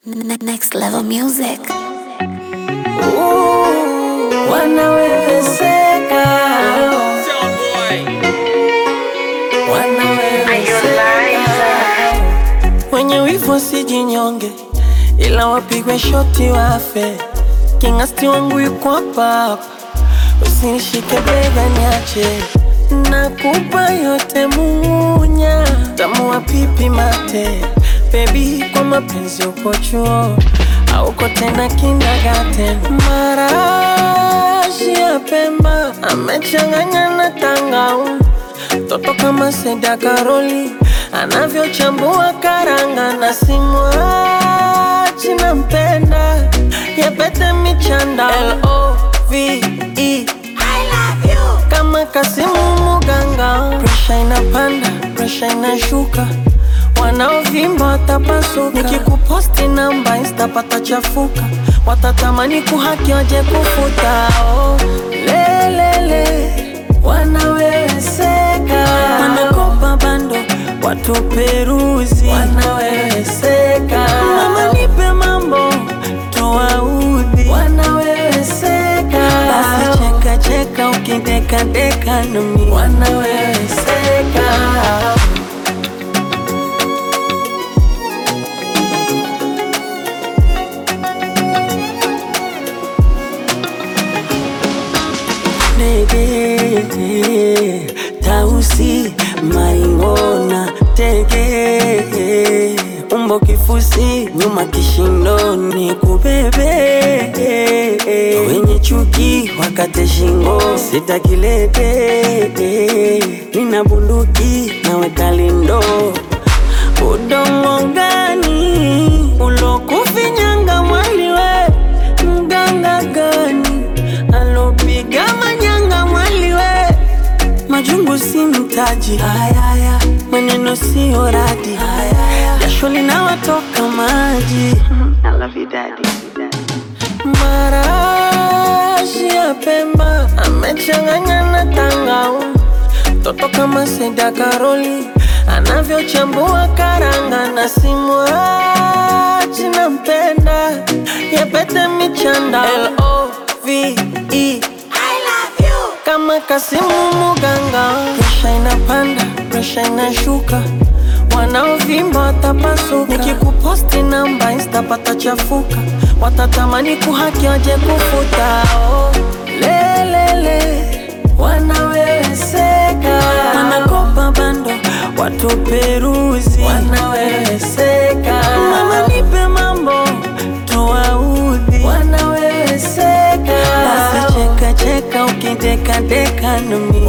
Next level music. Wanawezeka, wanawezeka. Wenye wivu sijinyonge, ila wapigwe shoti wafe. Kingasti wangu yuko hapa, usinishike bega niache. Nakupa yote munya, tamu wa pipi mate. Baby, kwa mapenzi uko chuo, hauko tena kindergarten. Marashi ya Pemba amechanganya na tangauzi, toto kama Seda Karoli anavyochambua karanga. Na simwachi nampenda, yapete michanda L-O-V-E, I love you, kama Kasimu Muganga. Presha inapanda, presha inashuka, wanaovimba watapasuka. Nikikuposti namba Insta patachafuka, watatamani kuhaki waje kufuta. Oh, lelele, wanawezeka. Wanakopa bando watu peruzi, wanawezeka. Mama nipe mambo tuwaudhi, wanawezeka. Basi cheka cheka ukideka deka nami, wanawezeka. Nege, Tausi, Mariona, Tege, umbo kifusi, nyuma kishindoni kubebe. Wenye chuki, wakate shingo, sitakilete. Nina bunduki, naweka lindo. Udongo gani ulokufinyanga mwaliwe? Mganga gani alopiga manyanga mwaliwe? Majungu si mtaji, ayaya, maneno si oradi, ayaya, jasho linawatoka maji. I love you daddy. Marashi ya Pemba amechanganya na tangauzi, toto kama Seda Karoli anavyochambua karanga. Na simwachi nampenda, yapete michanda L-O-V-E, kama Kasimu Muganga. Presha inapanda, presha inashuka, wanaovimba watapasuka. Nikikuposti namba Insta patachafuka, watatamani kuhaki waje kufuta. Oh, lelele, wanawezeka. Wanakopa bando watu peruzi, wanawezeka. Mama nipe mambo tuwaudhi, wanawezeka. Basi cheka cheka ukideka deka nami,